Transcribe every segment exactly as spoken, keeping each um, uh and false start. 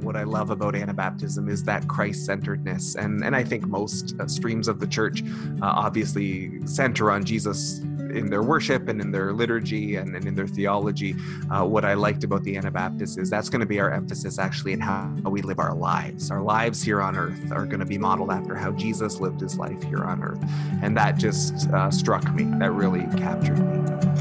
what I love about Anabaptism is that Christ-centeredness. And, and I think most uh, streams of the church uh, obviously center on Jesus in their worship and in their liturgy and, and in their theology. Uh, what I liked about the Anabaptists is that's going to be our emphasis actually in how we live our lives. Our lives here on earth are going to be modeled after how Jesus lived his life here on earth. And that just uh, struck me. That really captured me.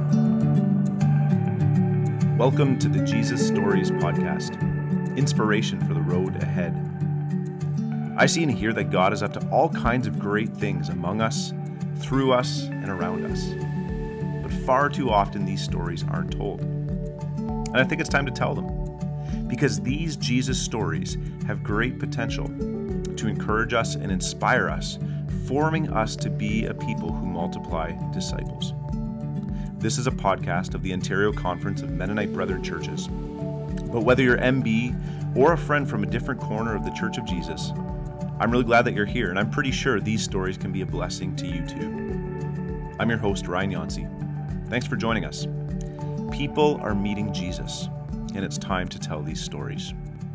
Welcome to the Jesus Stories podcast, inspiration for the road ahead. I see and hear that God is up to all kinds of great things among us, through us, and around us. But far too often these stories aren't told. And I think it's time to tell them, because these Jesus stories have great potential to encourage us and inspire us, forming us to be a people who multiply disciples. This is a podcast of the Ontario Conference of Mennonite Brethren Churches. But whether you're M B or a friend from a different corner of the Church of Jesus, I'm really glad that you're here, and I'm pretty sure these stories can be a blessing to you too. I'm your host, Ryan Yancey. Thanks for joining us. People are meeting Jesus, and it's time to tell these stories.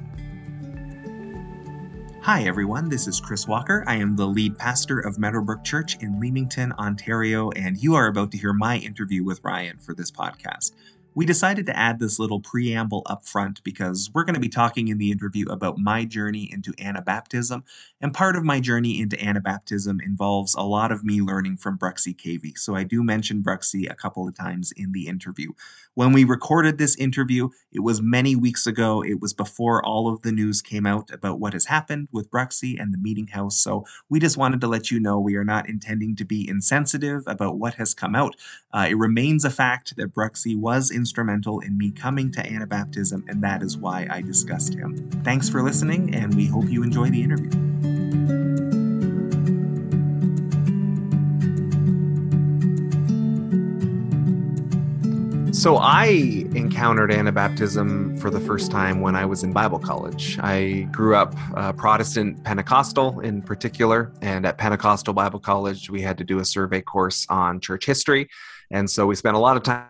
Hi, everyone. This is Chris Walker. I am the lead pastor of Meadowbrook Church in Leamington, Ontario, and you are about to hear my interview with Ryan for this podcast. We decided to add this little preamble up front because we're going to be talking in the interview about my journey into Anabaptism, and part of my journey into Anabaptism involves a lot of me learning from Bruxy Cavey. So I do mention Bruxy a couple of times in the interview. When we recorded this interview, it was many weeks ago. It was before all of the news came out about what has happened with Bruxy and the Meeting House. So we just wanted to let you know we are not intending to be insensitive about what has come out. Uh, it remains a fact that Bruxy was instrumental in me coming to Anabaptism, and that is why I discussed him. Thanks for listening, and we hope you enjoy the interview. So I encountered Anabaptism for the first time when I was in Bible college. I grew up uh, Protestant Pentecostal in particular, and at Pentecostal Bible College, we had to do a survey course on church history. And so we spent a lot of time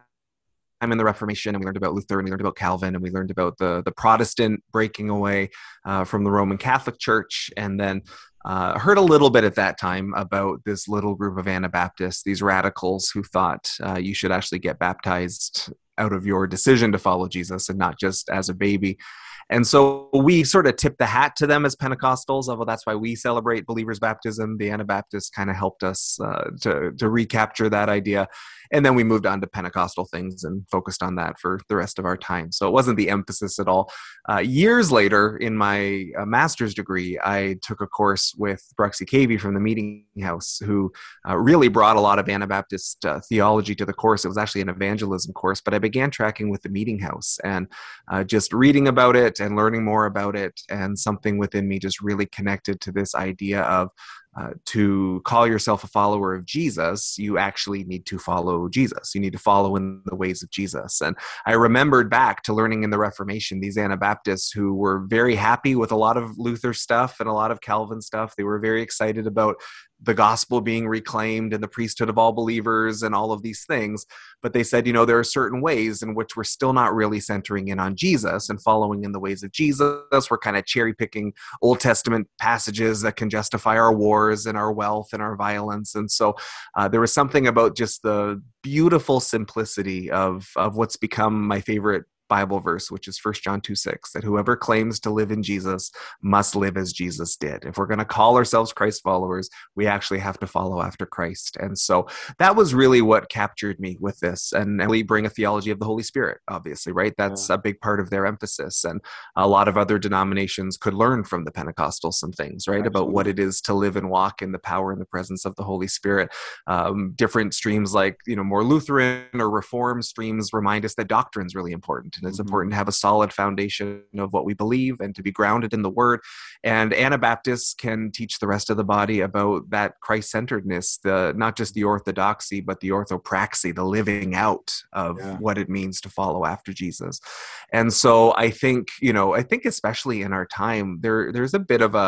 in the Reformation, and we learned about Luther, and we learned about Calvin, and we learned about the, the Protestant breaking away uh, from the Roman Catholic Church. And then Uh, heard a little bit at that time about this little group of Anabaptists, these radicals who thought uh, you should actually get baptized out of your decision to follow Jesus and not just as a baby. And so we sort of tipped the hat to them as Pentecostals, although that's why we celebrate believers' baptism. The Anabaptists kind of helped us uh, to, to recapture that idea. And then we moved on to Pentecostal things and focused on that for the rest of our time. So it wasn't the emphasis at all. Uh, years later, in my uh, master's degree, I took a course with Bruxy Cavey from the Meeting House, who uh, really brought a lot of Anabaptist uh, theology to the course. It was actually an evangelism course, but I began tracking with the Meeting House and uh, just reading about it and learning more about it. And something within me just really connected to this idea of Uh, to call yourself a follower of Jesus, you actually need to follow Jesus. You need to follow in the ways of Jesus. And I remembered back to learning in the Reformation, these Anabaptists who were very happy with a lot of Luther stuff and a lot of Calvin stuff. They were very excited about the gospel being reclaimed and the priesthood of all believers and all of these things. But they said, you know, there are certain ways in which we're still not really centering in on Jesus and following in the ways of Jesus. We're kind of cherry picking Old Testament passages that can justify our wars and our wealth and our violence. And so uh, there was something about just the beautiful simplicity of, of what's become my favorite Bible verse, which is First John two six, that whoever claims to live in Jesus must live as Jesus did. If we're going to call ourselves Christ followers, we actually have to follow after Christ. And so that was really what captured me with this. And, and we bring a theology of the Holy Spirit, obviously, right? That's yeah. a big part of their emphasis. And a lot of other denominations could learn from the Pentecostals some things, right? Absolutely. About what it is to live and walk in the power and the presence of the Holy Spirit. Um, different streams like, you know, more Lutheran or Reformed streams remind us that doctrine is really important. And it's mm-hmm. important to have a solid foundation of what we believe and to be grounded in the Word. And Anabaptists can teach the rest of the body about that Christ-centeredness, the not just the orthodoxy, but the orthopraxy, the living out of yeah. what it means to follow after Jesus. And so I think, you know, I think especially in our time, there there's a bit of a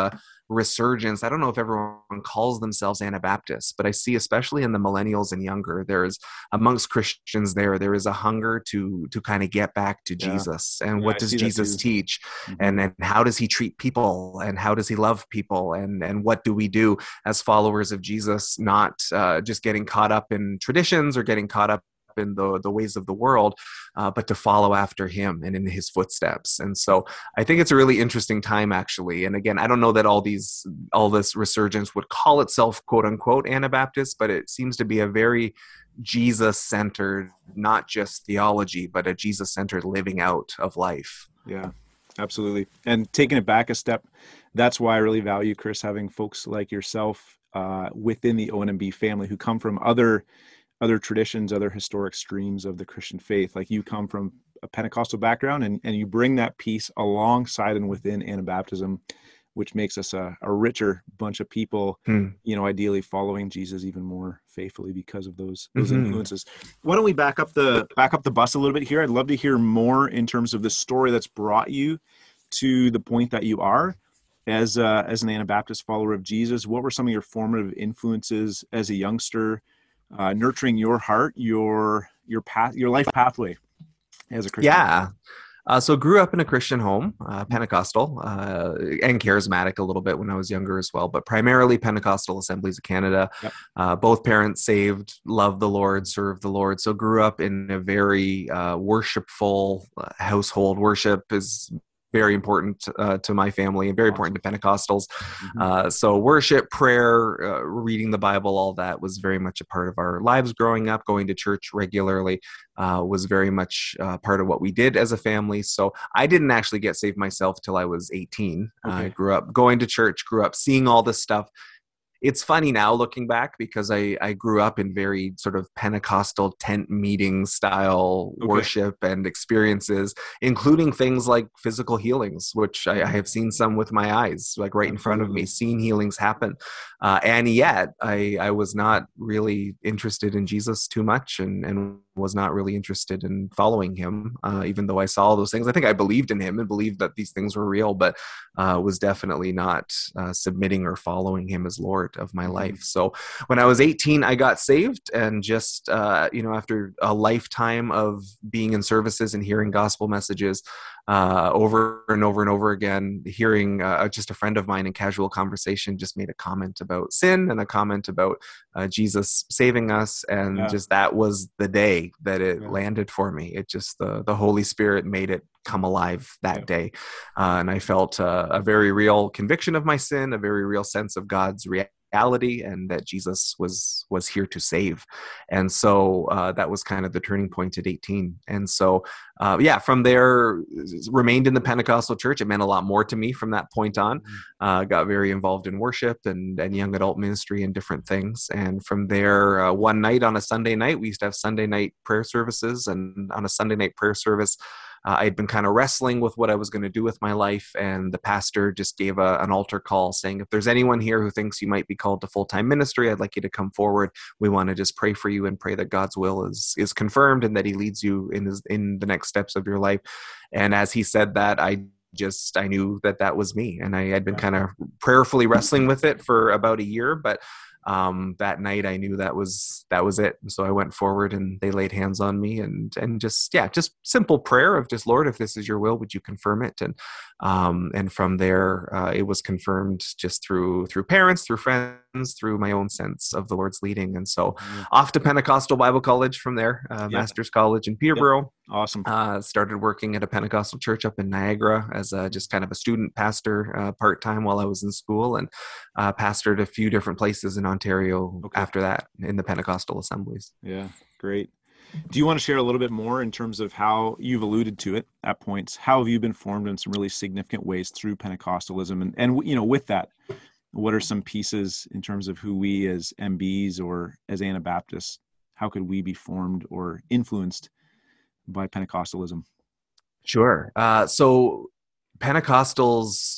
resurgence. I don't know if everyone calls themselves Anabaptists, but I see, especially in the millennials and younger, there's amongst Christians there, there is a hunger to to kind of get back to Yeah. Jesus. And Yeah, what I does see that Jesus too. teach? Mhm. And and how does he treat people? And how does he love people? And and what do we do as followers of Jesus? Not uh, just getting caught up in traditions or getting caught up in the the ways of the world, uh, but to follow after him and in his footsteps. And so I think it's a really interesting time, actually. And again, I don't know that all these all this resurgence would call itself quote unquote Anabaptist, but it seems to be a very Jesus centered, not just theology, but a Jesus centered living out of life. Yeah, absolutely. And taking it back a step, that's why I really value, Chris, having folks like yourself uh, within the O N M B family who come from other other traditions, other historic streams of the Christian faith. Like you come from a Pentecostal background, and, and you bring that piece alongside and within Anabaptism, which makes us a, a richer bunch of people, Hmm. you know, ideally following Jesus even more faithfully because of those those Mhm. influences. Why don't we back up the back up the bus a little bit here? I'd love to hear more in terms of the story that's brought you to the point that you are as uh, as an Anabaptist follower of Jesus. What were some of your formative influences as a youngster, uh, nurturing your heart, your your path, your life pathway as a Christian? Yeah. Uh, so grew up in a Christian home, uh, Pentecostal, uh, and charismatic a little bit when I was younger as well, but primarily Pentecostal Assemblies of Canada. Yep. Uh, both parents saved, loved the Lord, served the Lord. So grew up in a very uh, worshipful uh, household. Worship is very important uh, to my family and very important to Pentecostals. Mhm. Uh, so worship, prayer, uh, reading the Bible, all that was very much a part of our lives growing up. Going to church regularly uh, was very much uh, part of what we did as a family. So I didn't actually get saved myself till I was eighteen. Okay. I grew up going to church, grew up seeing all this stuff. It's funny now looking back because I, I grew up in very sort of Pentecostal tent meeting style Okay. worship and experiences, including things like physical healings, which I, I have seen some with my eyes, like right in front of me, Absolutely. seen healings happen. Uh, and yet I, I was not really interested in Jesus too much and, and was not really interested in following him, uh, even though I saw all those things. I think I believed in him and believed that these things were real, but uh, was definitely not uh, submitting or following him as Lord of my Mhm. life. So when I was eighteen, I got saved, and just uh, you know, after a lifetime of being in services and hearing gospel messages uh, over and over and over again, hearing uh, just a friend of mine in casual conversation just made a comment about sin and a comment about uh, Jesus saving us, and Yeah. just that was the day that it Yeah. landed for me. It just the the Holy Spirit made it come alive that Yeah. day, uh, and I felt uh, a very real conviction of my sin, a very real sense of God's reality, and that Jesus was was here to save. And so uh, that was kind of the turning point at eighteen. And so uh, yeah, from there remained in the Pentecostal church. It meant a lot more to me from that point on. Uh, got very involved in worship and, and young adult ministry and different things. And from there, uh, one night on a Sunday night, we used to have Sunday night prayer services. And on a Sunday night prayer service, uh, I had been kind of wrestling with what I was going to do with my life. And the pastor just gave a, an altar call saying, if there's anyone here who thinks you might be called to full-time ministry, I'd like you to come forward. We want to just pray for you and pray that God's will is is confirmed and that he leads you in his, in the next steps of your life. And as he said that, I just, I knew that that was me. And I had been kind of prayerfully wrestling with it for about a year, but um, that night I knew that was, that was it. And so I went forward and they laid hands on me and, and just, yeah, just simple prayer of just, Lord, if this is your will, would you confirm it? And, um, and from there, uh, it was confirmed just through, through parents, through friends, through my own sense of the Lord's leading. And so Mhm. off to Pentecostal Bible College from there, uh, Yeah. Master's College in Peterborough. Awesome. Uh, started working at a Pentecostal church up in Niagara as a, just kind of a student pastor uh, part-time while I was in school, and uh, pastored a few different places in Ontario Okay. after that in the Pentecostal assemblies. Yeah, great. Do you want to share a little bit more in terms of how you've alluded to it at points? How have you been formed in some really significant ways through Pentecostalism? And, and you know, with that, what are some pieces in terms of who we as M Bs or as Anabaptists, how could we be formed or influenced by Pentecostalism? Sure. Uh, so Pentecostals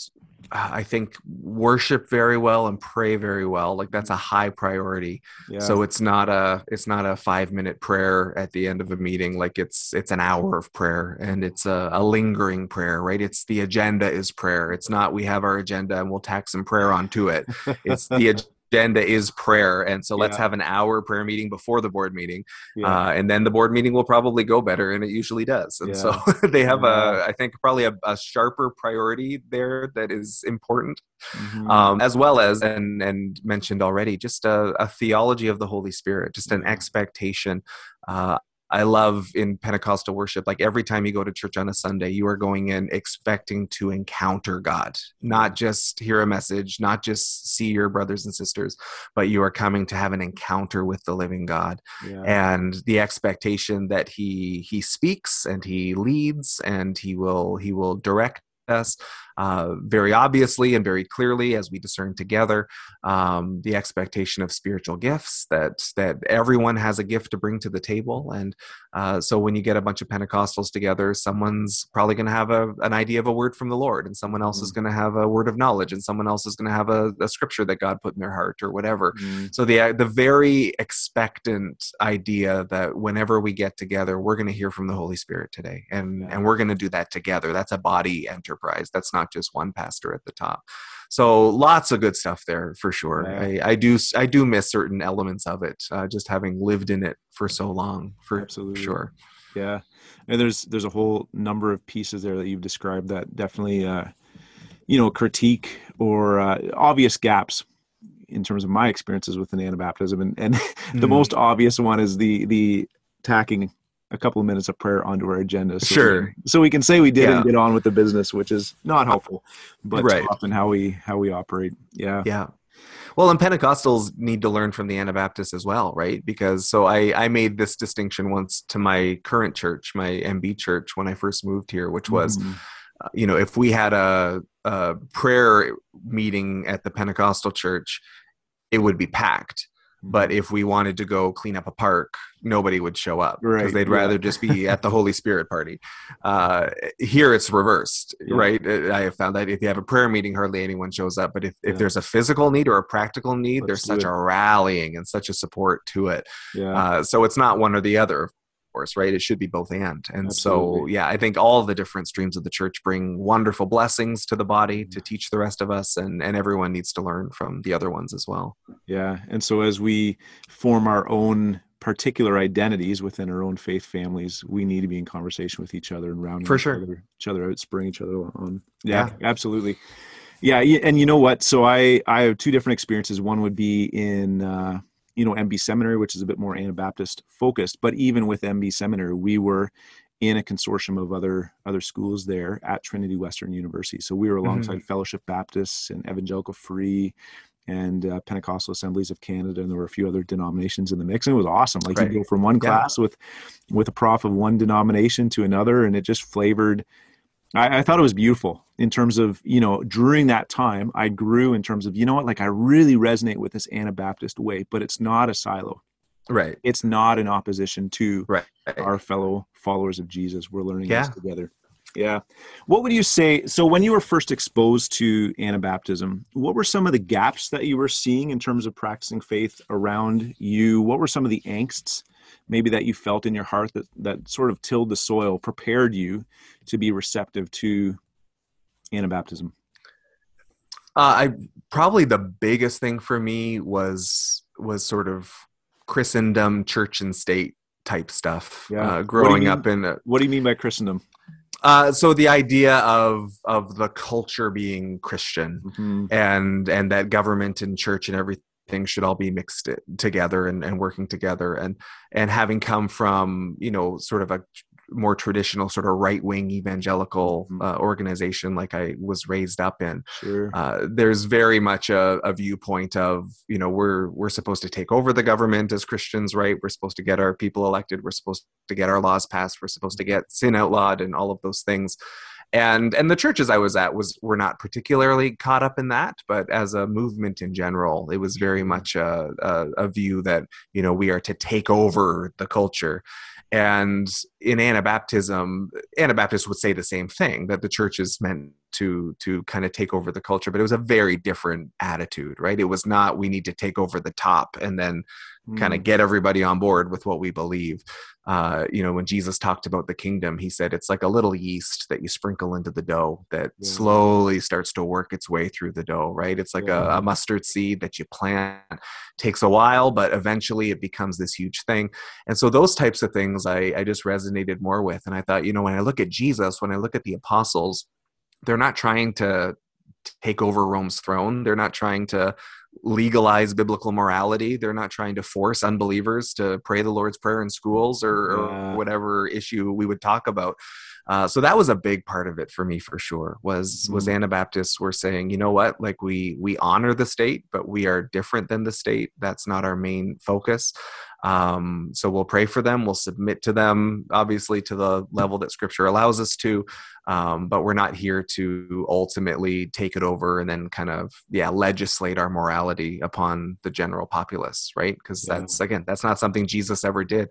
uh, I think worship very well and pray very well. Like that's a high priority. Yeah. So it's not a it's not a five minute prayer at the end of a meeting. Like it's it's an hour of prayer, and it's a, a lingering prayer, right? It's the agenda is prayer. It's not we have our agenda and we'll tack some prayer onto it. It's the agenda is prayer, and so let's Yeah. have an hour prayer meeting before the board meeting, Yeah. uh, and then the board meeting will probably go better, and it usually does. And Yeah. so they have Yeah. a, I think probably a, a sharper priority there that is important, Mhm. um, as well as and and mentioned already, just a, a theology of the Holy Spirit, just an Yeah. expectation. Uh, I love in Pentecostal worship, like every time you go to church on a Sunday, you are going in expecting to encounter God, not just hear a message, not just see your brothers and sisters, but you are coming to have an encounter with the living God. Yeah. And the expectation that he he speaks and he leads and he will he will direct us uh, very obviously and very clearly as we discern together. Um, the expectation of spiritual gifts, that that everyone has a gift to bring to the table. And uh, so when you get a bunch of Pentecostals together, someone's probably going to have a, an idea of a word from the Lord, and someone else is going to have a word of knowledge, and someone else is going to have a, a scripture that God put in their heart or whatever. Mhm. So the the very expectant idea that whenever we get together, we're going to hear from the Holy Spirit today, and Yeah. and we're going to do that together. That's a body enterprise. That's not just one pastor at the top. So lots of good stuff there for sure. Yeah. I, I do I do miss certain elements of it, uh, just having lived in it for so long, for Absolutely. sure. Yeah. And there's there's a whole number of pieces there that you've described that definitely uh, you know, critique or uh, obvious gaps in terms of my experiences with Anabaptism. And, and the Mm. most obvious one is the the tacking a couple of minutes of prayer onto our agenda. So Sure. We can, so we can say we did Yeah. and get on with the business, which is not helpful, but Right. often how we how we operate. Yeah. Yeah. Well, and Pentecostals need to learn from the Anabaptists as well, right? Because so I, I made this distinction once to my current church, my M B church, when I first moved here, which was, Mhm. uh, you know, if we had a, a prayer meeting at the Pentecostal church, it would be packed. But if we wanted to go clean up a park, nobody would show up because Right, they'd yeah. rather just be at the Holy Spirit party. Uh, here it's reversed, Yeah. right? I have found that if you have a prayer meeting, hardly anyone shows up. But if, Yeah. if there's a physical need or a practical need, Let's there's do such it. a rallying and such a support to it. Yeah. Uh, so it's not one or the other, of course, right? It should be both and. And so, Absolutely. yeah, I think all the different streams of the church bring wonderful blessings to the body to teach the rest of us, and, and everyone needs to learn from the other ones as well. Yeah. And so as we form our own particular identities within our own faith families, we need to be in conversation with each other and rounding For each, sure. other, each other out, spurring each other on. Yeah, Yeah. absolutely. Yeah. y- And you know what? So I, I have two different experiences. One would be in, uh, you know, M B Seminary, which is a bit more Anabaptist focused, but even with M B Seminary, we were in a consortium of other other schools there at Trinity Western University. So we were alongside Fellowship Baptists and Evangelical Free and uh, Pentecostal Assemblies of Canada, and there were a few other denominations in the mix, and it was awesome. Like Right. you go from one Yeah. class with with a prof of one denomination to another, and it just flavored. I, I thought it was beautiful in terms of, you know, during that time, I grew in terms of, you know what, like I really resonate with this Anabaptist way, but it's not a silo. Right. It's not in opposition to Right. our fellow followers of Jesus. We're learning Yeah. this together. Yeah. What would you say? So when you were first exposed to Anabaptism, what were some of the gaps that you were seeing in terms of practicing faith around you? What were some of the angsts maybe that you felt in your heart that, that sort of tilled the soil, prepared you to be receptive to Anabaptism? Uh, I probably the biggest thing for me was was sort of Christendom, church and state type stuff. Yeah. Uh, What do you growing mean- up in a, What do you mean by Christendom? uh, so the idea of of the culture being Christian, Mhm. and and that government and church and everything should all be mixed it- together and, and working together, and and having come from, you know, sort of a more traditional sort of right-wing evangelical Mhm. uh, organization like I was raised up in. Sure. Uh, there's very much a, a viewpoint of, you know, we're we're supposed to take over the government as Christians, right? We're supposed to get our people elected. We're supposed to get our laws passed. We're supposed to get sin outlawed and all of those things. And and the churches I was at was were not particularly caught up in that, but as a movement in general, it was very much a, a, a view that, you know, we are to take over the culture. And in Anabaptism, Anabaptists would say the same thing, that the church is meant to to kind of take over the culture, but it was a very different attitude, right? It was not, we need to take over the top and then mm. kind of get everybody on board with what we believe. Uh, you know, when Jesus talked about the kingdom, he said it's like a little yeast that you sprinkle into the dough that yeah. slowly starts to work its way through the dough, right? It's like yeah. a, a mustard seed that you plant. Takes a while, but eventually it becomes this huge thing. And so those types of things I, I just resonated more with. And I thought, you know, when I look at Jesus, when I look at the apostles, they're not trying to take over Rome's throne. They're not trying to legalize biblical morality. They're not trying to force unbelievers to pray the Lord's Prayer in schools or, yeah. or whatever issue we would talk about. Uh, so that was a big part of it for me, for sure, was, mm-hmm. was Anabaptists were saying, you know what, like we, we honor the state, but we are different than the state. That's not our main focus. Um, so we'll pray for them. We'll submit to them, obviously, to the level that Scripture allows us to. Um, but we're not here to ultimately take it over and then kind of, yeah, legislate our morality upon the general populace, right? Because yeah. that's, again, that's not something Jesus ever did.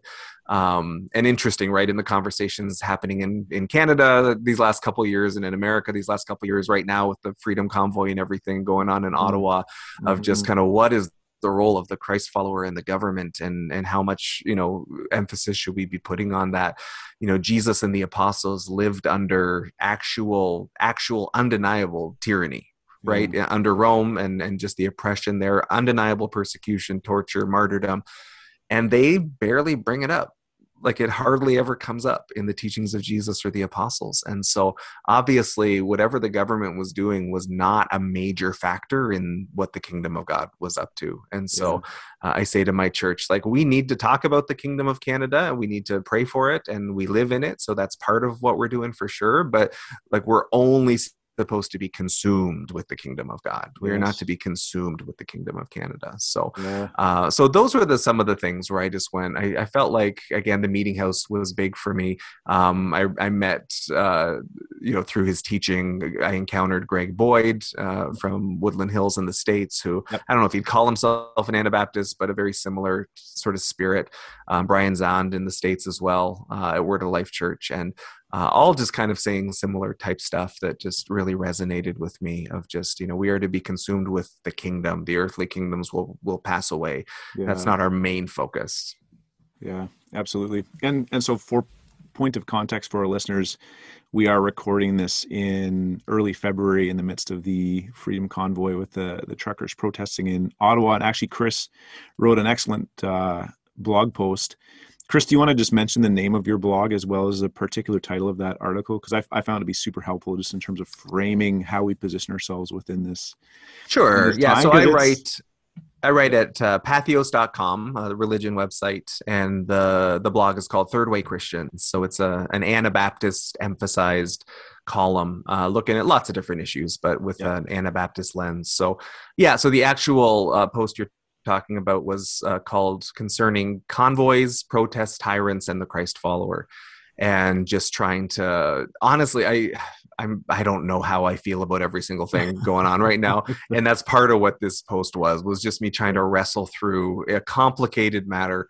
Um, and interesting, right, in the conversations happening in, in Canada these last couple of years and in America these last couple of years right now with the Freedom Convoy and everything going on in mm-hmm. Ottawa of just kind of what is the role of the Christ follower in the government and, and how much, you know, emphasis should we be putting on that? You know, Jesus and the apostles lived under actual, actual undeniable tyranny, right? Yeah. Under Rome and, and just the oppression there, undeniable persecution, torture, martyrdom. And they barely bring it up. Like it hardly ever comes up in the teachings of Jesus or the apostles. And so obviously whatever the government was doing was not a major factor in what the kingdom of God was up to. And so yeah. uh, I say to my church, like, we need to talk about the kingdom of Canada and we need to pray for it and we live in it. So that's part of what we're doing for sure. But like, we're only supposed to be consumed with the kingdom of God. We yes. are not to be consumed with the kingdom of Canada. So, yeah. uh, so those were the some of the things where I just went. I, I felt like, again, the Meeting House was big for me. Um, I, I met, uh, you know, through his teaching, I encountered Greg Boyd uh, from Woodland Hills in the States, who yep. I don't know if he'd call himself an Anabaptist, but a very similar sort of spirit. Um, Brian Zond in the States as well uh, at Word of Life Church, and Uh, all just kind of saying similar type stuff that just really resonated with me of just, you know, we are to be consumed with the kingdom. The earthly kingdoms will, will pass away. Yeah. That's not our main focus. Yeah, absolutely. And, and so for point of context for our listeners, we are recording this in early February in the midst of the Freedom Convoy with the, the truckers protesting in Ottawa. And actually, Chris wrote an excellent uh, blog post. Chris, do you want to just mention the name of your blog as well as the particular title of that article? Because I, I found it to be super helpful just in terms of framing how we position ourselves within this. Sure. In this yeah. time, So I it's... write, I write at uh, patheos dot com, uh, the religion website, and the the blog is called Third Way Christians. So it's a an Anabaptist emphasized column uh, looking at lots of different issues, but with yeah. an Anabaptist lens. So yeah. So the actual uh, post you're talking about was uh, called Concerning Convoys, Protest Tyrants, and the Christ Follower. And just trying to, honestly, I I'm I don't know how I feel about every single thing going on right now. And that's part of what this post was, was just me trying to wrestle through a complicated matter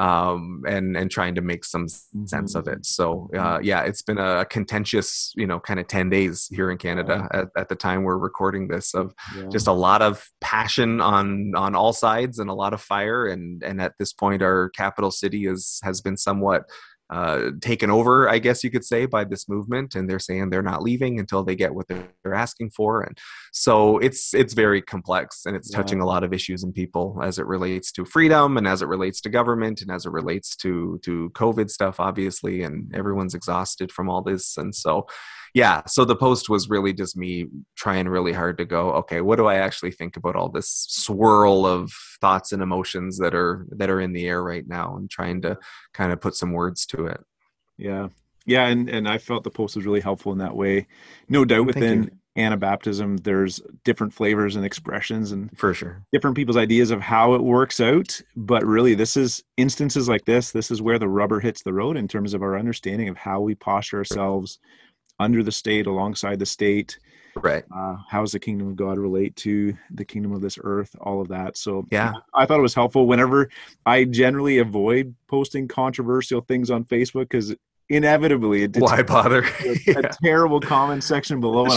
um, and, and trying to make some sense of it. So uh, yeah, it's been a contentious, you know, kind of ten days here in Canada at, at the time we're recording this, of yeah. just a lot of passion on, on all sides and a lot of fire. And, and at this point, our capital city is, has been somewhat Uh, taken over, I guess you could say, by this movement, and they're saying they're not leaving until they get what they're asking for. And so it's it's very complex, and it's yeah. touching a lot of issues in people as it relates to freedom and as it relates to government and as it relates to to COVID stuff, obviously, and everyone's exhausted from all this. And so yeah, so the post was really just me trying really hard to go, okay, what do I actually think about all this swirl of thoughts and emotions that are that are in the air right now, and trying to kind of put some words to it. Yeah. Yeah. And, and I felt the post was really helpful in that way. No doubt within Anabaptism, there's different flavors and expressions and for sure different people's ideas of how it works out. But really, this is instances like this. This is where the rubber hits the road in terms of our understanding of how we posture ourselves under the state, alongside the state. Right. Uh, how does the kingdom of God relate to the kingdom of this earth? All of that. So yeah, I thought it was helpful. Whenever I generally avoid posting controversial things on Facebook, because inevitably it why bother? a, yeah. a terrible comment section below. And sure.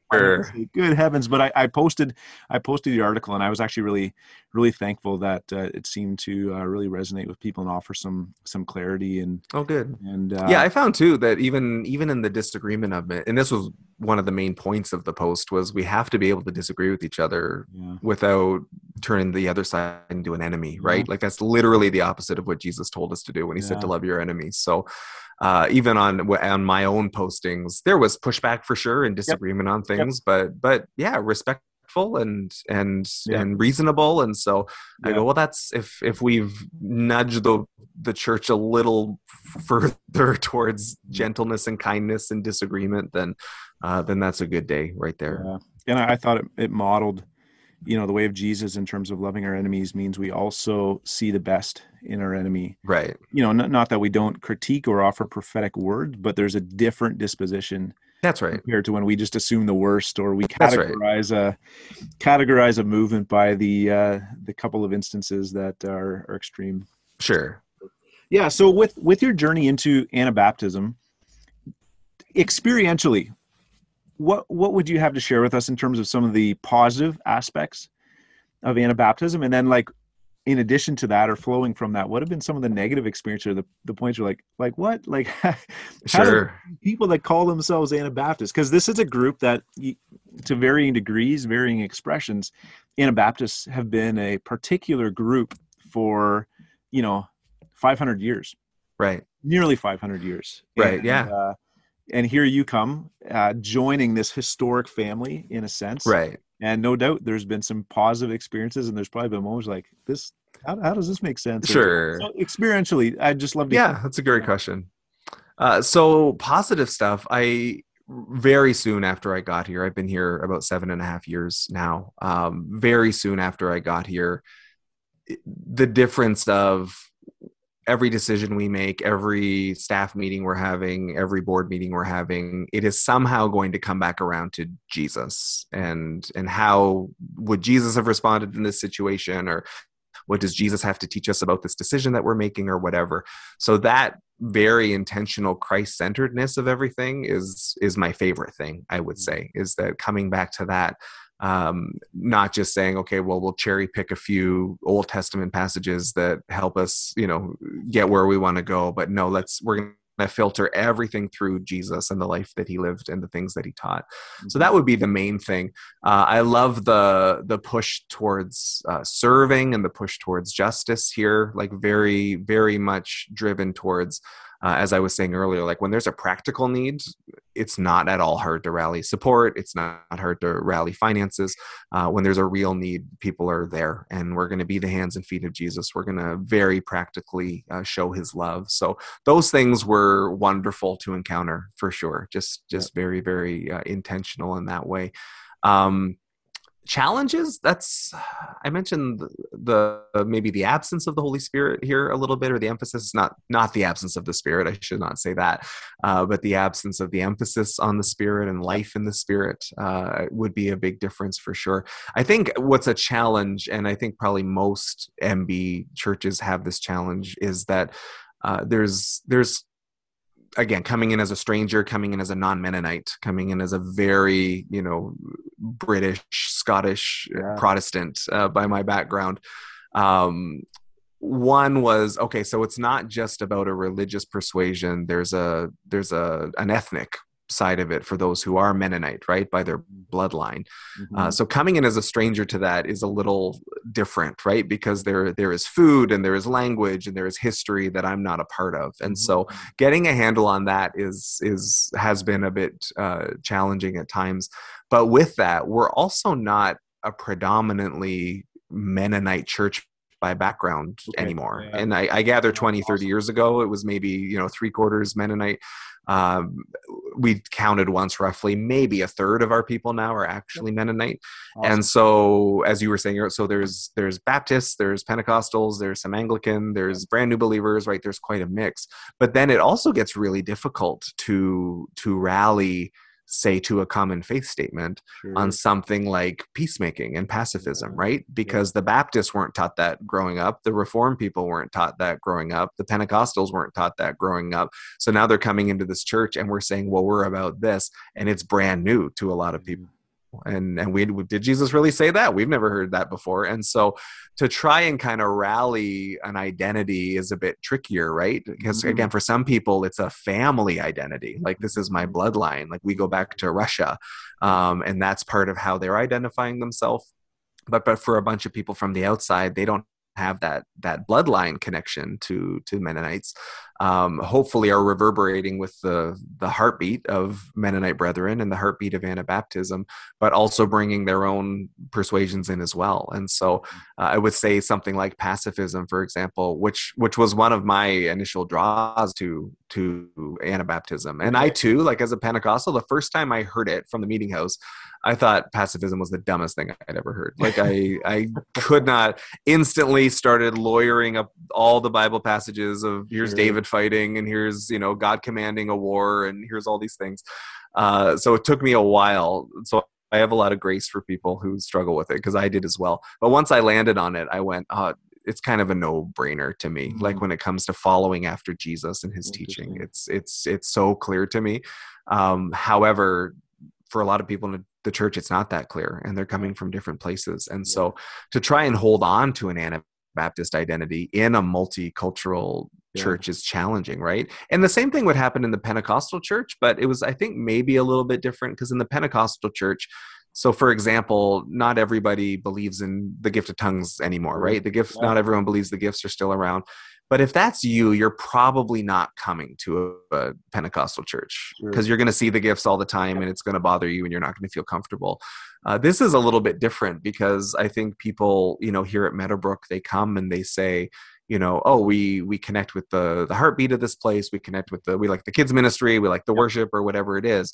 Sure. Good heavens! But I, I posted, I posted the article, and I was actually really, really thankful that uh, it seemed to uh, really resonate with people and offer some some clarity and Oh, good. and uh, Yeah, I found too that even even in the disagreement of it, and this was one of the main points of the post, was we have to be able to disagree with each other yeah, without turning the other side into an enemy, right? Yeah. Like that's literally the opposite of what Jesus told us to do when he said to Yeah. love your enemies. So uh, even on on my own postings, there was pushback for sure and disagreement on things, but but yeah, respectful and and Yeah. and reasonable. And so I Yeah. go, well, that's if if we've nudged the the church a little further towards gentleness and kindness and disagreement, then uh, then that's a good day right there. Yeah. And I, I thought it, it modeled, you know, the way of Jesus in terms of loving our enemies means we also see the best in our enemy. Right. You know, not, not that we don't critique or offer prophetic words, but there's a different disposition That's right. compared to when we just assume the worst, or we That's right. categorize a categorize a movement by the uh, the couple of instances that are, are extreme. Sure. Yeah. So with with your journey into Anabaptism, experientially, what what would you have to share with us in terms of some of the positive aspects of Anabaptism, and then like in addition to that, or flowing from that, what have been some of the negative experiences, or the, the points you're like, like what? Like how Sure. do people that call themselves Anabaptists, because this is a group that, to varying degrees, varying expressions, Anabaptists have been a particular group for, you know, five hundred years. Right. Nearly five hundred years. Right. And, Yeah. Uh, and here you come, uh, joining this historic family in a sense. Right. And no doubt there's been some positive experiences, and there's probably been moments like this. How, how does this make sense? Sure. So experientially, I'd just love to. Yeah, that's a great question. Uh, so positive stuff. I very soon after I got here, I've been here about seven and a half years now. Um, very soon after I got here, the difference of every decision we make, every staff meeting we're having, every board meeting we're having, it is somehow going to come back around to Jesus and and how would Jesus have responded in this situation, or what does Jesus have to teach us about this decision that we're making, or whatever. So that very intentional Christ-centeredness of everything is is my favorite thing, I would say, is that coming back to that. Um, not just saying, okay, well, we'll cherry pick a few Old Testament passages that help us, you know, get where we want to go. But no, let's, we're going to filter everything through Jesus and the life that he lived and the things that he taught. Mm-hmm. So that would be the main thing. Uh, I love the, the push towards uh, serving and the push towards justice here, like very, very much driven towards, Uh, as I was saying earlier, like when there's a practical need, it's not at all hard to rally support. It's not hard to rally finances. Uh, when there's a real need, people are there, and we're going to be the hands and feet of Jesus. We're going to very practically uh, show his love. So those things were wonderful to encounter for sure. Just, just yeah. very, very uh, intentional in that way. Um, Challenges, that's, I mentioned the, the maybe the absence of the Holy Spirit here a little bit, or the emphasis, not not the absence of the Spirit, I should not say that, uh, but the absence of the emphasis on the Spirit and life in the Spirit uh, would be a big difference for sure. I think what's a challenge, and I think probably most M B churches have this challenge, is that uh, there's there's again, coming in as a stranger, coming in as a non-Mennonite, coming in as a very, you know, British, Scottish yeah. Protestant uh, by my background. Um, one was, okay, so it's not just about a religious persuasion. There's a, there's a, an ethnic side of it for those who are Mennonite, right, by their bloodline. Mm-hmm. Uh, so coming in as a stranger to that is a little different, right, because there there is food and there is language and there is history that I'm not a part of, and mm-hmm. so getting a handle on that is is has been a bit uh, challenging at times. But with that, we're also not a predominantly Mennonite church by background okay. anymore. Yeah. And I, I gather twenty, thirty years ago, it was maybe, you know, three quarters Mennonite. Um, we counted once roughly, maybe a third of our people now are actually Mennonite. Awesome. And so, as you were saying, so there's, there's Baptists, there's Pentecostals, there's some Anglican, there's brand new believers, right? There's quite a mix, but then it also gets really difficult to, to rally, say, to a common faith statement sure. on something like peacemaking and pacifism, yeah. right? Because yeah. the Baptists weren't taught that growing up. The Reformed people weren't taught that growing up. The Pentecostals weren't taught that growing up. So now they're coming into this church and we're saying, well, we're about this. And it's brand new to a lot of people. And and we did Jesus really say that? We've never heard that before. And so to try and kind of rally an identity is a bit trickier, right? Because Mm-hmm. again, for some people, it's a family identity. Like, this is my bloodline. Like, we go back to Russia, um, and that's part of how they're identifying themselves. But but for a bunch of people from the outside, they don't have that that bloodline connection to to Mennonites, um, hopefully are reverberating with the the heartbeat of Mennonite brethren and the heartbeat of Anabaptism, but also bringing their own persuasions in as well. And so uh, I would say something like pacifism, for example, which which was one of my initial draws to to Anabaptism. And I too, like as a Pentecostal, the first time I heard it from the meeting house, I thought pacifism was the dumbest thing I'd ever heard. Like I, I could not, instantly started lawyering up all the Bible passages of here's Sure. David fighting and here's, you know, God commanding a war and here's all these things. Uh, so it took me a while. So I have a lot of grace for people who struggle with it because I did as well. But once I landed on it, I went, oh, it's kind of a no-brainer to me. Mm-hmm. Like when it comes to following after Jesus and his teaching, it's, it's, it's so clear to me. Um, however, for a lot of people in the church, it's not that clear, and they're coming from different places. And yeah. so to try and hold on to an Anabaptist identity in a multicultural yeah. church is challenging, right? And the same thing would happen in the Pentecostal church, but it was, I think, maybe a little bit different because in the Pentecostal church, so for example, not everybody believes in the gift of tongues anymore, right? The gifts, yeah. not everyone believes the gifts are still around. But if that's you, you're probably not coming to a, a Pentecostal church because sure. you're going to see the gifts all the time and it's going to bother you and you're not going to feel comfortable. Uh, this is a little bit different because I think people, you know, here at Meadowbrook, they come and they say, you know, oh, we we connect with the the heartbeat of this place. We connect with the, we like the kids ministry. We like the yep. worship or whatever it is.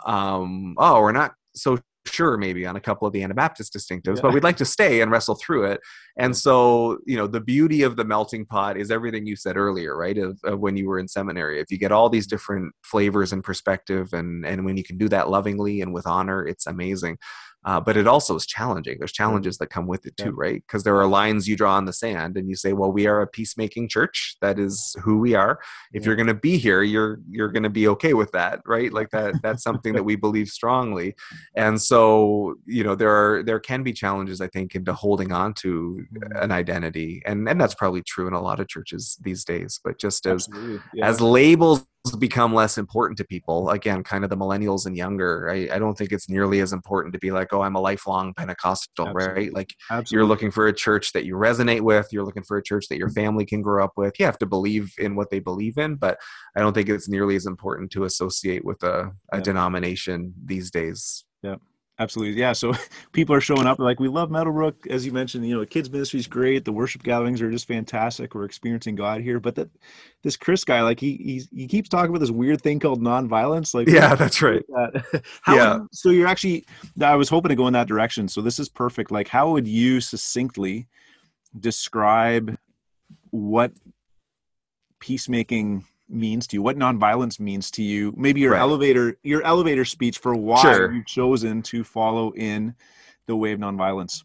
Um, oh, we're not so sure maybe on a couple of the Anabaptist distinctives, yeah. but we'd like to stay and wrestle through it. And so, you know, the beauty of the melting pot is everything you said earlier, right? Of, of when you were in seminary, if you get all these different flavors and perspective, and, and when you can do that lovingly and with honor, it's amazing. Uh, but it also is challenging. There's challenges that come with it too, yeah. right? Because there are lines you draw in the sand and you say, well, we are a peacemaking church. That is who we are. If yeah. you're going to be here, you're, you're going to be okay with that, right? Like that, that's something that we believe strongly. And so, you know, there are, there can be challenges, I think, into holding on to an identity. And, and that's probably true in a lot of churches these days, but just as, yeah. as labels become less important to people, again, kind of the millennials and younger, I, I don't think it's nearly as important to be like, oh, I'm a lifelong Pentecostal, Absolutely. right? Like Absolutely. You're looking for a church that you resonate with. You're looking for a church that your family can grow up with. You have to believe in what they believe in, but I don't think it's nearly as important to associate with a, a yeah. denomination these days. Yeah. Absolutely. Yeah. So people are showing up like, we love Meadowbrook. As you mentioned, you know, the kids ministry is great. The worship gatherings are just fantastic. We're experiencing God here. But that this Chris guy, like he, he, he keeps talking about this weird thing called nonviolence. Like, yeah, that's right. That? How yeah. Would, so you're actually, I was hoping to go in that direction. So this is perfect. Like, how would you succinctly describe what peacemaking means to you, what nonviolence means to you, maybe your right. elevator your elevator speech for why sure. you've chosen to follow in the way of nonviolence?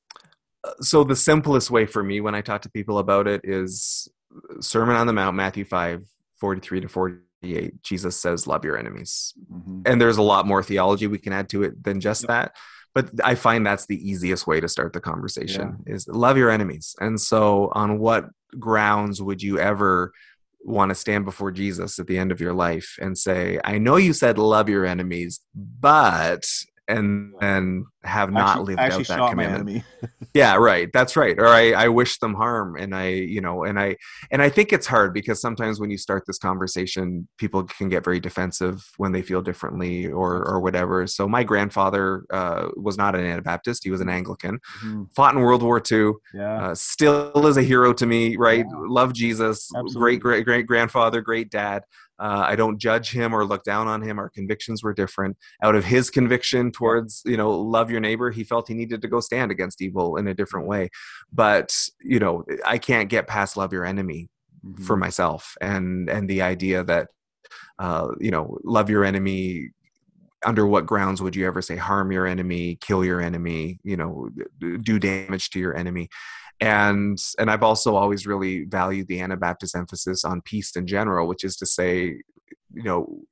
So the simplest way for me when I talk to people about it is Sermon on the Mount, Matthew five, forty-three to forty-eight. Jesus says, love your enemies. Mm-hmm. And there's a lot more theology we can add to it than just yep. that. But I find that's the easiest way to start the conversation yeah. is love your enemies. And so on what grounds would you ever want to stand before Jesus at the end of your life and say, I know you said love your enemies, but, and and have not actually, lived actually out that shot commitment. My enemy. Yeah, right. That's right. Or I, I wish them harm. And I, you know, and I, and I think it's hard because sometimes when you start this conversation, people can get very defensive when they feel differently or, or whatever. So my grandfather uh, was not an Anabaptist. He was an Anglican, mm-hmm. fought in World War Two, yeah. uh, still is a hero to me, right? Yeah. Love Jesus, Absolutely. great, great, great grandfather, great dad. Uh, I don't judge him or look down on him. Our convictions were different. Out of his conviction towards, you know, love your neighbor, he felt he needed to go stand against evil in a different way. But, you know, I can't get past love your enemy mm-hmm. for myself. And, and the idea that, uh, you know, love your enemy, under what grounds would you ever say harm your enemy, kill your enemy, you know, do damage to your enemy? And and I've also always really valued the Anabaptist emphasis on peace in general, which is to say, you know,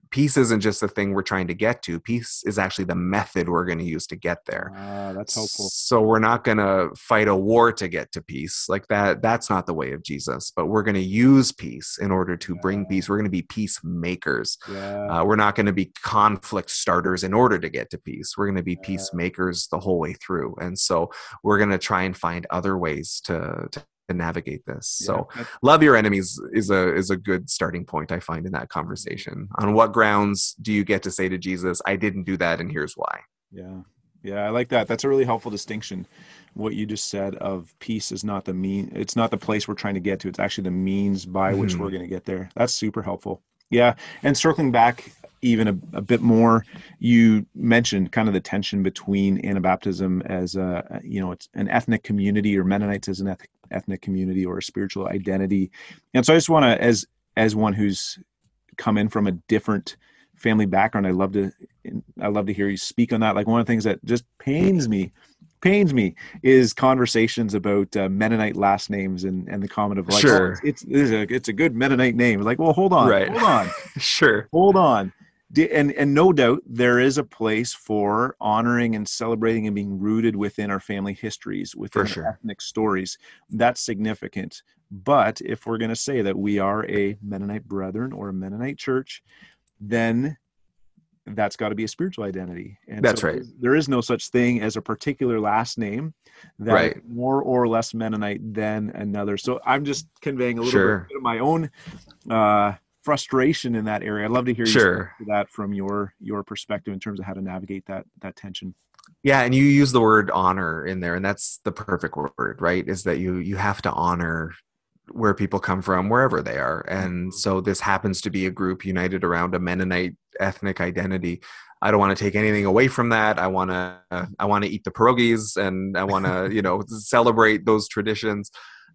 peace isn't just the thing we're trying to get to. Peace is actually the method we're going to use to get there. Ah, that's helpful. So we're not going to fight a war to get to peace like that. That's not the way of Jesus, but we're going to use peace in order to Yeah. bring peace. We're going to be peacemakers. Yeah. Uh, we're not going to be conflict starters in order to get to peace. We're going to be Yeah. peacemakers the whole way through. And so we're going to try and find other ways to, to to navigate this. So Yeah. love your enemies is a is a good starting point, I find, in that conversation. On what grounds do you get to say to Jesus, I didn't do that and here's why? Yeah. Yeah, I like that. That's a really helpful distinction. What you just said of peace is not the mean, it's not the place we're trying to get to. It's actually the means by which Mhm. we're going to get there. That's super helpful. Yeah. And circling back even a, a bit more, you mentioned kind of the tension between Anabaptism as a, you know, it's an ethnic community, or Mennonites as an eth- ethnic community or a spiritual identity. And so I just want to, as, as one who's come in from a different family background, I love to, I love to hear you speak on that. Like, one of the things that just pains me, pains me is conversations about uh, Mennonite last names and, and the comment of like, Sure. oh, it's, it's, a, it's a good Mennonite name. Like, well, hold on, Right. hold on, Sure. hold on. D- And, and no doubt there is a place for honoring and celebrating and being rooted within our family histories, within For our sure. ethnic stories. That's significant. But if we're going to say that we are a Mennonite brethren or a Mennonite church, then that's got to be a spiritual identity. And That's so right. there is no such thing as a particular last name that Right. is more or less Mennonite than another. So I'm just conveying a little Sure. bit of my own uh, frustration in that area. I'd love to hear you Sure. speak to that from your your perspective in terms of how to navigate that that tension. Yeah, and you use the word honor in there, and that's the perfect word, right? Is that you you have to honor where people come from, wherever they are. And so this happens to be a group united around a Mennonite ethnic identity. I don't want to take anything away from that. I want to uh, I want to eat the pierogies, and I want to, you know, celebrate those traditions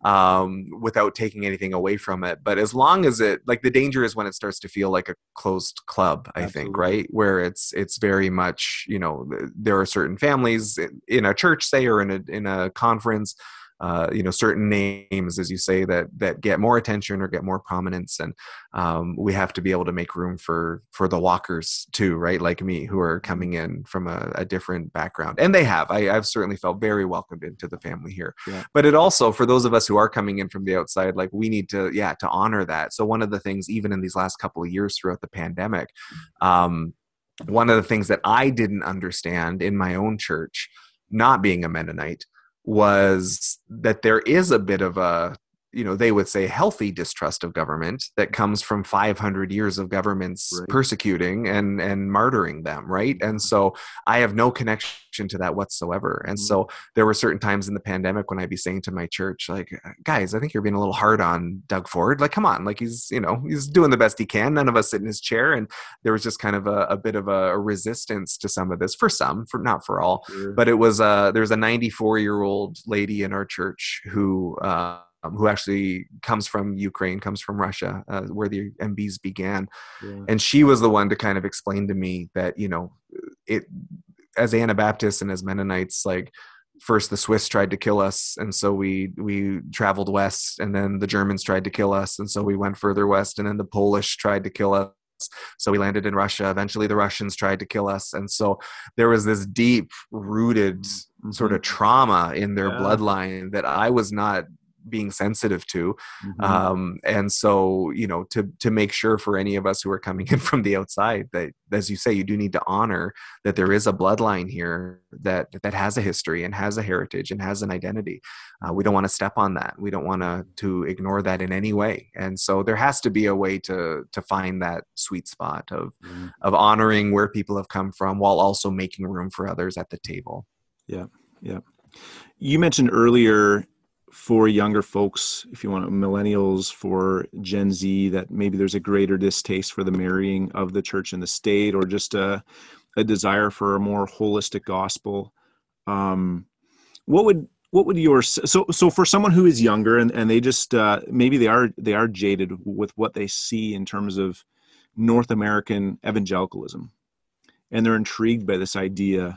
um, without taking anything away from it. But as long as it, like, the danger is when it starts to feel like a closed club, I think, Absolutely. right? Where it's, it's very much, you know, th- there are certain families in, in a church, say, or in a, in a conference, uh, you know, certain names, as you say, that, that get more attention or get more prominence. And um, we have to be able to make room for, for the walkers too, right? Like me, who are coming in from a, a different background. And they have, I, I've certainly felt very welcomed into the family here. Yeah. But it also, for those of us who are coming in from the outside, like, we need to, yeah, to honor that. So one of the things, even in these last couple of years throughout the pandemic, um, one of the things that I didn't understand in my own church, not being a Mennonite, was that there is a bit of a, you know, they would say healthy distrust of government that comes from five hundred years of governments Right. persecuting and, and martyring them. Right. And so I have no connection to that whatsoever. And Mhm. so there were certain times in the pandemic when I'd be saying to my church, like, guys, I think you're being a little hard on Doug Ford. Like, come on, like, he's, you know, he's doing the best he can. None of us sit in his chair. And there was just kind of a, a bit of a, a resistance to some of this, for some, for not for all. Sure. But it was, uh, there's a ninety-four year old lady in our church who, uh, Um, who actually comes from Ukraine, comes from Russia, uh, where the M Bs began. Yeah. And she was the one to kind of explain to me that, you know, it, as Anabaptists and as Mennonites, like, first the Swiss tried to kill us, and so we we traveled west, and then the Germans tried to kill us, and so we went further west, and then the Polish tried to kill us, so we landed in Russia. Eventually the Russians tried to kill us. And so there was this deep rooted Mm-hmm. sort of trauma in their Yeah. bloodline that I was not being sensitive to. Mhm. Um, and so, you know, to, to make sure for any of us who are coming in from the outside that, as you say, you do need to honor that there is a bloodline here that, that has a history and has a heritage and has an identity. Uh, we don't want to step on that. We don't want to, to ignore that in any way. And so there has to be a way to, to find that sweet spot of, Mhm. of honoring where people have come from while also making room for others at the table. Yeah. Yeah. You mentioned earlier, for younger folks, if you want millennials, for Gen Z, that maybe there's a greater distaste for the marrying of the church and the state, or just a, a desire for a more holistic gospel. Um, what would what would your so so for someone who is younger and, and they just uh, maybe they are they are jaded with what they see in terms of North American evangelicalism, and they're intrigued by this idea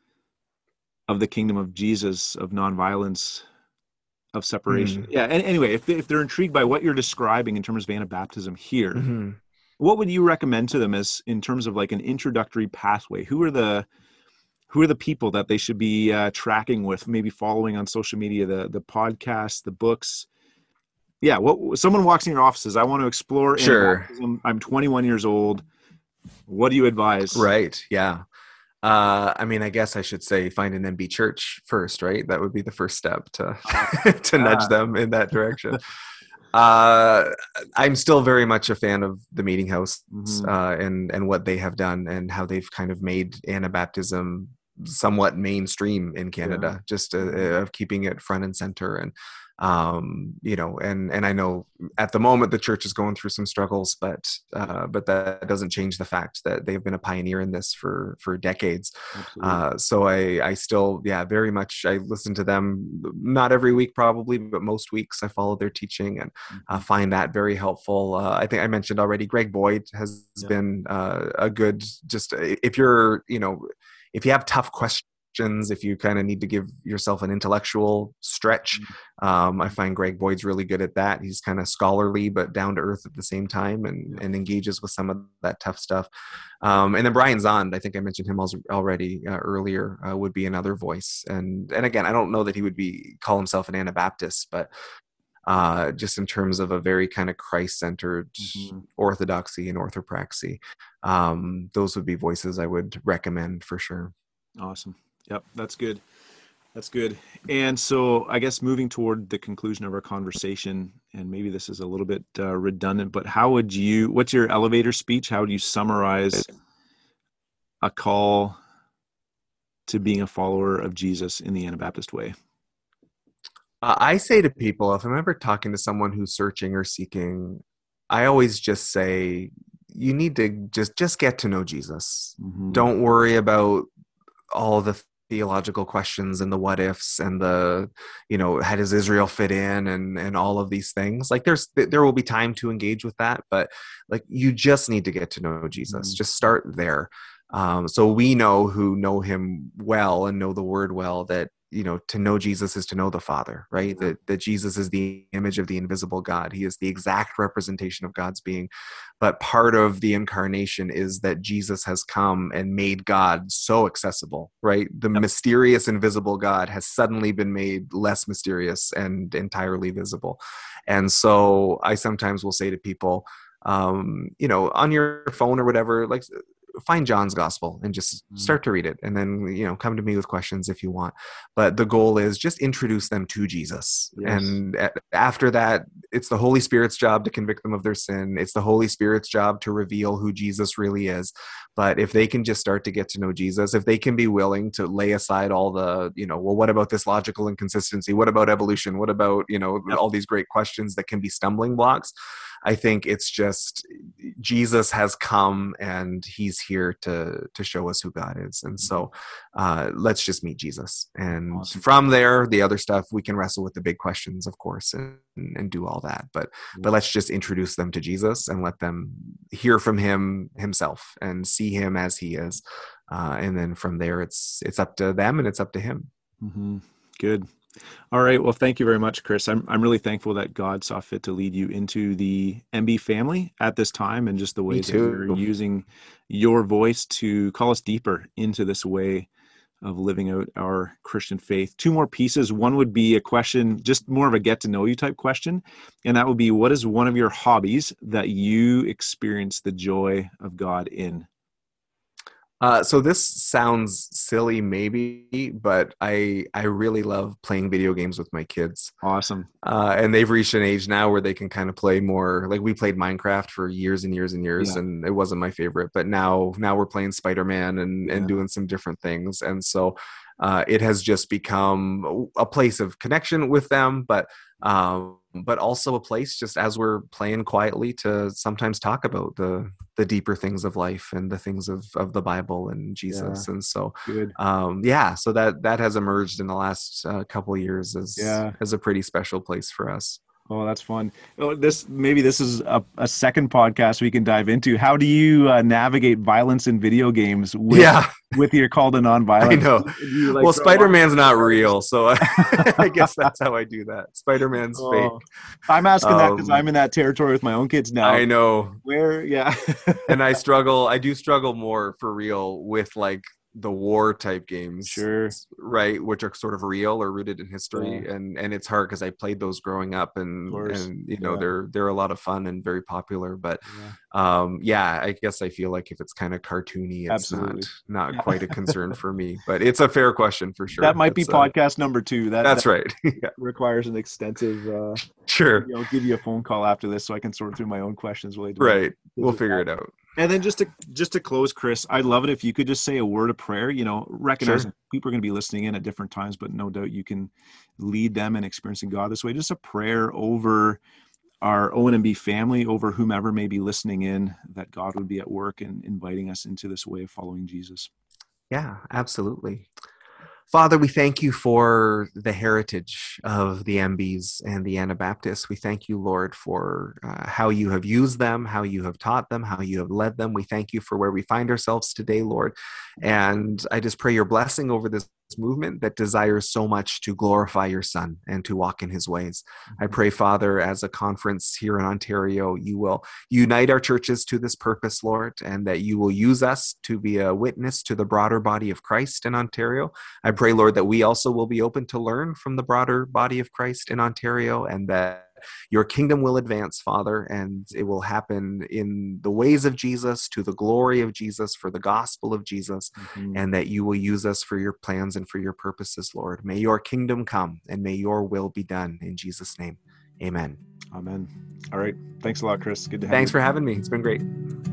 of the kingdom of Jesus, of nonviolence, of separation. Mm. Yeah. And anyway, if, they, if they're intrigued by what you're describing in terms of Anabaptism here, Mm-hmm. what would you recommend to them as in terms of like an introductory pathway? Who are the who are the people that they should be uh, tracking with, maybe following on social media, the the podcasts, the books? Yeah, what someone walks in your offices, I want to explore Sure. Anabaptism. I'm twenty-one years old. What do you advise? Right. Yeah. Uh, I mean, I guess I should say find an M B church first, right? That would be the first step to to nudge them in that direction. Uh, I'm still very much a fan of the Meeting House Mhm. uh, and and what they have done and how they've kind of made Anabaptism somewhat mainstream in Canada, just uh, Mhm. of keeping it front and center. And um, you know, and and I know at the moment the church is going through some struggles, but uh, but that doesn't change the fact that they've been a pioneer in this for for decades. Absolutely. Uh, so I I still yeah very much I listen to them, not every week probably, but most weeks I follow their teaching and uh, Mhm. find that very helpful. Uh, I think I mentioned already Greg Boyd has Yeah. been uh, a good just if you're you know if you have tough questions, if you kind of need to give yourself an intellectual stretch, um, I find Greg Boyd's really good at that. He's kind of scholarly but down to earth at the same time, and, Yeah. and engages with some of that tough stuff. Um, and then Brian Zond, I think I mentioned him already uh, earlier, uh, would be another voice. And and again, I don't know that he would be call himself an Anabaptist, but uh, just in terms of a very kind of Christ-centered Mhm. orthodoxy and orthopraxy, um, those would be voices I would recommend for sure. Awesome. Yep, that's good. That's good. And so I guess moving toward the conclusion of our conversation, and maybe this is a little bit uh, redundant, but how would you, what's your elevator speech? How would you summarize a call to being a follower of Jesus in the Anabaptist way? Uh, I say to people, if I'm ever talking to someone who's searching or seeking, I always just say, you need to just just get to know Jesus. Mhm. Don't worry about all the theological questions and the what ifs and the, you know, how does Israel fit in and and all of these things. Like there's there will be time to engage with that, but like you just need to get to know Jesus. Mhm. Just start there. Um, so we know who know him well and know the word well that, you know, to know Jesus is to know the Father, right? Yeah. That that Jesus is the image of the invisible God. He is the exact representation of God's being. But part of the incarnation is that Jesus has come and made God so accessible, right? The Yep. mysterious, invisible God has suddenly been made less mysterious and entirely visible. And so I sometimes will say to people, um, you know, on your phone or whatever, like find John's gospel and just Mhm. start to read it. And then, you know, come to me with questions if you want. But the goal is just introduce them to Jesus. Yes. And a- after that, it's the Holy Spirit's job to convict them of their sin. It's the Holy Spirit's job to reveal who Jesus really is. But if they can just start to get to know Jesus, if they can be willing to lay aside all the, you know, well, what about this logical inconsistency? What about evolution? What about, you know, Yep. all these great questions that can be stumbling blocks? I think it's just Jesus has come and he's here to to show us who God is. And so uh, let's just meet Jesus. And Awesome. from there, the other stuff, we can wrestle with the big questions, of course, and, and do all that. But Yeah. but let's just introduce them to Jesus and let them hear from him himself and see him as he is. Uh, and then from there, it's it's up to them and it's up to him. Mm-hmm. Good. All right. Well, thank you very much, Chris. I'm I'm really thankful that God saw fit to lead you into the M B family at this time, and just the Me ways that you're too. using your voice to call us deeper into this way of living out our Christian faith. Two more pieces. One would be a question, just more of a get to know you type question, and that would be, what is one of your hobbies that you experience the joy of God in? Uh, so this sounds silly, maybe, but I I really love playing video games with my kids. Awesome. Uh, and they've reached an age now where they can kind of play more. Like we played Minecraft for years and years and years, Yeah. and it wasn't my favorite. But now now we're playing Spider-Man and Yeah. and doing some different things. And so uh, it has just become a place of connection with them, but um, but also a place just as we're playing quietly to sometimes talk about the the deeper things of life and the things of of the Bible and Jesus. And so Good. um yeah so that that has emerged in the last uh, couple of years as Yeah. as a pretty special place for us. Oh, that's fun. Oh, this maybe this is a, a second podcast we can dive into. How do you uh, navigate violence in video games with Yeah, with your call to I nonviolence? know. Do you, like, Well, throw a lot Spider-Man's of not fires? real, so I guess that's how I do that. Spider-Man's fake. Oh, I'm asking that because Um, I'm in that territory with my own kids now. I know. Where, yeah. And I struggle, I do struggle more for real with like the war type games, Sure. right? Which are sort of real or rooted in history. Yeah. And and it's hard because I played those growing up, and course. and you know Yeah. they're they're a lot of fun and very popular. But Yeah. um yeah, I guess I feel like if it's kind of cartoony, it's Absolutely. not not Yeah. quite a concern for me. But it's a fair question for sure. That might be It's, uh, podcast number two. That, that's that right. Yeah, requires an extensive, uh, sure. you know, give you a phone call after this so I can sort through my own questions related to Right. We'll with figure that. it out. And then just to just to close, Chris, I'd love it if you could just say a word of prayer. You know, recognizing Sure. people are going to be listening in at different times, but no doubt you can lead them in experiencing God this way. Just a prayer over our O N M B family, over whomever may be listening in, that God would be at work and inviting us into this way of following Jesus. Yeah, absolutely. Father, we thank you for the heritage of the M Bs and the Anabaptists. We thank you, Lord, for uh, how you have used them, how you have taught them, how you have led them. We thank you for where we find ourselves today, Lord. And I just pray your blessing over this movement that desires so much to glorify your Son and to walk in his ways. I pray, Father, as a conference here in Ontario, you will unite our churches to this purpose, Lord, and that you will use us to be a witness to the broader body of Christ in Ontario. I pray, Lord, that we also will be open to learn from the broader body of Christ in Ontario, and that your kingdom will advance, Father, and it will happen in the ways of Jesus, to the glory of Jesus, for the gospel of Jesus, Mhm. and that you will use us for your plans and for your purposes, Lord. May your kingdom come and may your will be done in Jesus' name. Amen. Amen. All right. Thanks a lot, Chris. Good to have Thanks you. for having me. It's been great.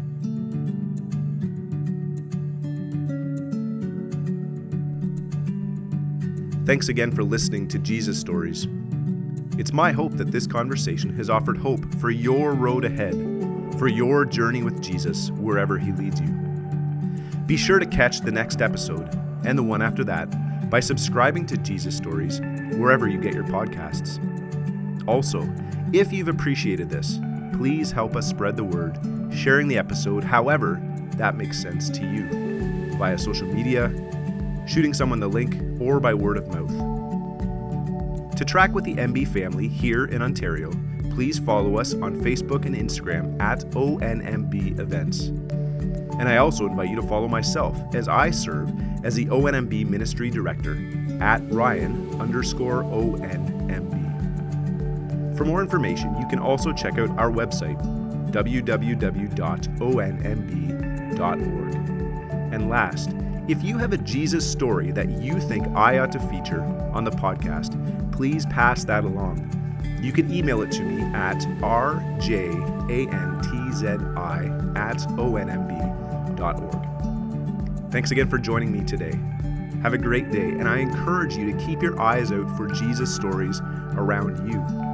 Thanks again for listening to Jesus Stories. It's my hope that this conversation has offered hope for your road ahead, for your journey with Jesus wherever he leads you. Be sure to catch the next episode and the one after that by subscribing to Jesus Stories wherever you get your podcasts. Also, if you've appreciated this, please help us spread the word, sharing the episode however that makes sense to you, via social media, shooting someone the link, or by word of mouth. To track with the M B family here in Ontario, please follow us on Facebook and Instagram at O N M B Events. And I also invite you to follow myself as I serve as the O N M B Ministry Director at Ryan underscore O N M B. For more information, you can also check out our website, w w w dot o n m b dot org. And last, if you have a Jesus story that you think I ought to feature on the podcast, please pass that along. You can email it to me at r j a n t z i at o n m b dot org. Thanks again for joining me today. Have a great day, and I encourage you to keep your eyes out for Jesus stories around you.